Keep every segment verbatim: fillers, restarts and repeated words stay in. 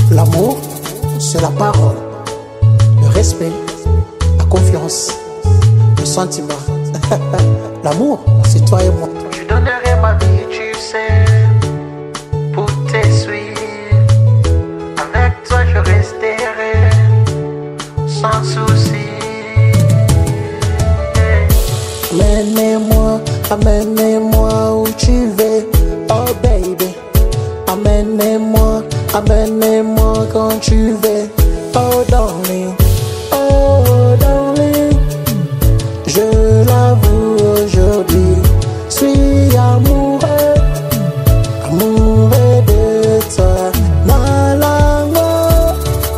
L'amour, c'est la parole, le respect, la confiance, le sentiment. L'amour, c'est toi et moi. Je donnerai ma vie, tu sais, pour te suivre. Avec toi, je resterai sans souci. Amène-moi, amène-moi où tu veux, oh baby. Amène-moi, amène-moi quand tu veux, oh darling, oh darling. Je l'avoue aujourd'hui, suis amoureux, amoureux de toi. Nalango,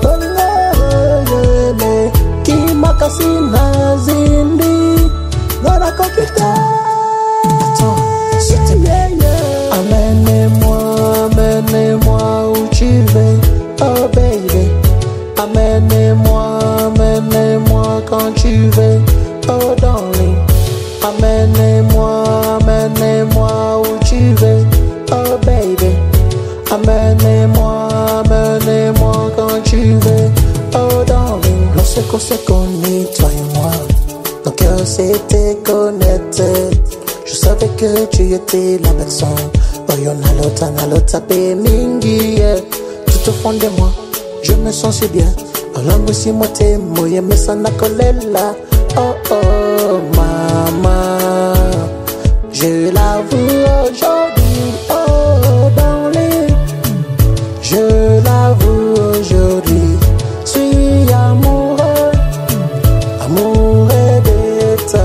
bolele, qui m'a cassé na zindi, nora kokita. Attends, s'il te plaît, amène-moi, amène-moi où tu veux, oh baby. Amène-moi, amène-moi quand tu veux, oh darling. Amène-moi, amène-moi où tu veux, oh baby. Amène-moi, amène-moi quand tu veux, oh darling. Lorsqu'on s'est connus, toi et moi, nos cœurs s'étaient connectés. Je savais que tu étais la personne. Oh yo nalota nalota pe mingi, yeah. Tout au fond de moi, je me sens si bien. Olangu si mote moye mesana kolela. Oh oh maman, je l'avoue aujourd'hui, oh darling. Je l'avoue aujourd'hui, suis amoureux, amoureux de toi.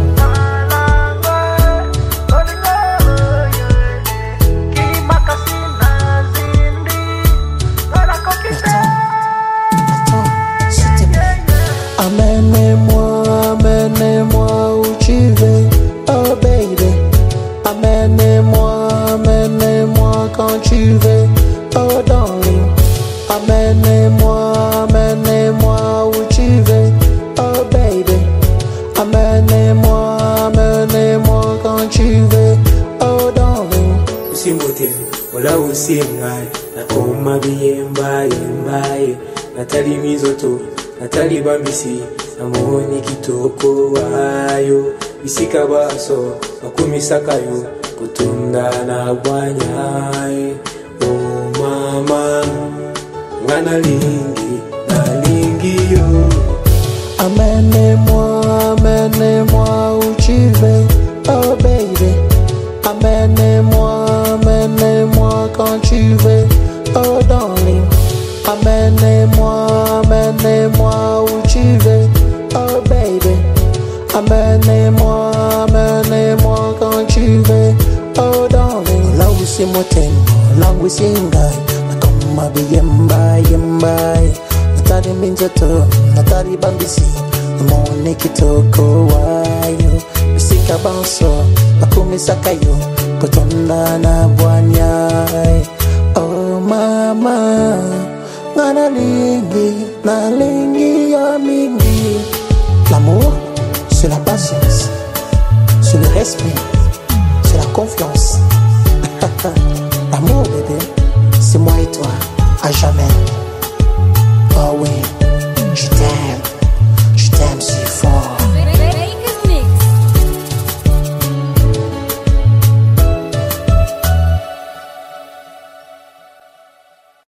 Amène-moi, amène-moi où tu veux, oh baby. Amène-moi, amène-moi quand tu veux, oh darling. Amène-moi, amène-moi où tu veux, oh baby. Amène-moi, amène-moi quand tu veux, oh darling. Usimbote, wala usimngai, na oma biyemba yembaye, natali mizoto. Natali bambisi, namoni kitoko wayo. Isika baso, makumisaka yo, kutunda na bwanyaye. Oh mama, ngana lingi, na lingi yo. Amène-moi, amène-moi où tu veux, oh baby. Amène-moi, amène-moi quand tu veux, oh darling. Amène-moi, amène-moi où tu veux, oh baby. Amène-moi, amène-moi quand tu veux, oh darling. Là où c'est mon thème, là où c'est un gars, comme ma vie yemba yemba. Natari minjoto, natari bambisi, mon ekitoko wayo. Bisika banso, makumisaka yo, kutonda na bwanyai. Oh mama. L'amour, c'est la patience, c'est le respect, c'est la confiance. L'amour, bébé, c'est moi et toi, à jamais.